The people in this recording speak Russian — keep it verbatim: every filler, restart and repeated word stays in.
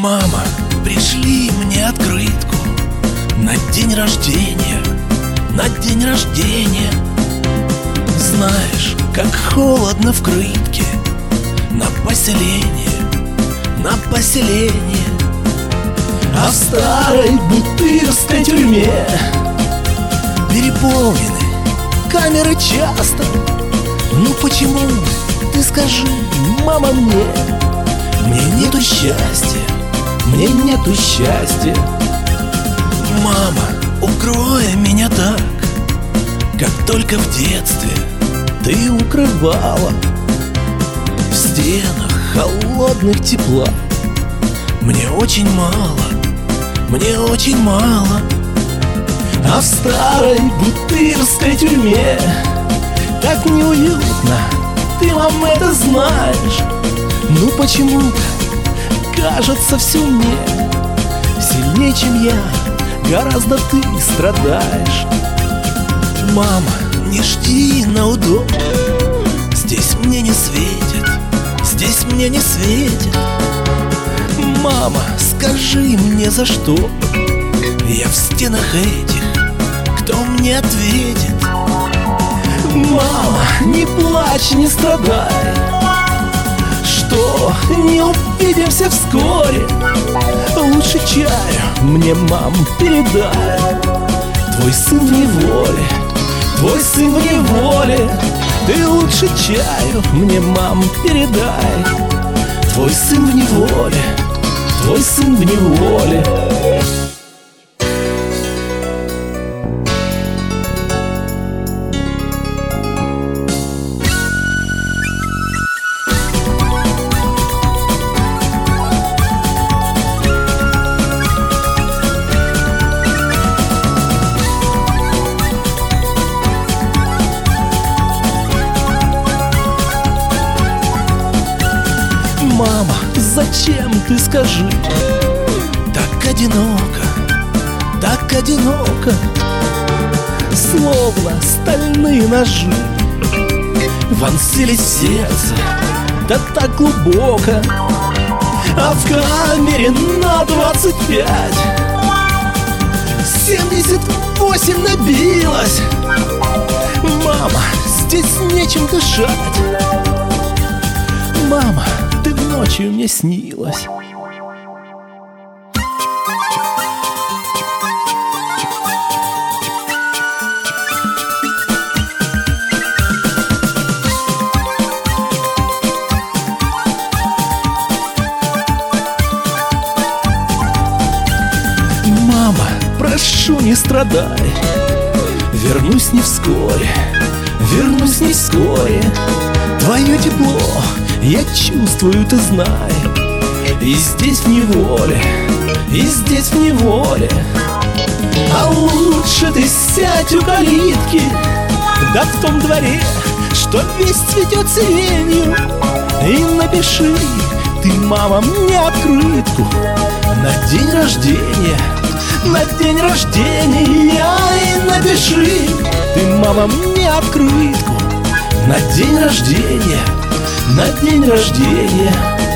Мама, пришли мне открытку на день рождения, на день рождения. Знаешь, как холодно в Крытке, на поселение, на поселение. А в старой бутырской тюрьме переполнены камеры часто. Ну почему, ты скажи, мама, мне Мне нету счастья, мне нету счастья. Мама, укрой меня так, как только в детстве ты укрывала. В стенах холодных тепла мне очень мало, мне очень мало. А в старой бутырской тюрьме так неуютно, ты, мам, это знаешь. Ну почему-то кажется все мне сильнее, чем я, гораздо ты страдаешь. Мама, не жди на удобно, здесь мне не светит, здесь мне не светит. Мама, скажи мне, за что я в стенах этих, кто мне ответит? Мама, не плачь, не страдай, что не увидимся вскоре. Лучше чаю мне, мам, передай. Твой сын в неволе, твой сын в неволе. Ты лучше чаю мне, мам, передай. Твой сын в неволе, твой сын в неволе. Мама, зачем, ты скажи, так одиноко, так одиноко, словно стальные ножи вонзились в сердце, да так глубоко. А в камере на двадцать пять семьдесят восемь набилось. Мама, здесь нечем дышать. Мама, ты ночью мне снилась. Мама, прошу, не страдай, вернусь не вскоре, вернусь не вскоре. Твое тепло я чувствую, ты знай. И здесь в неволе, и здесь в неволе. А лучше ты сядь у калитки, да в том дворе, что весь цветет сиренью. И напиши ты, мама, мне открытку на день рождения, на день рождения. И напиши ты, мама, мне открытку на день рождения, на день рождения.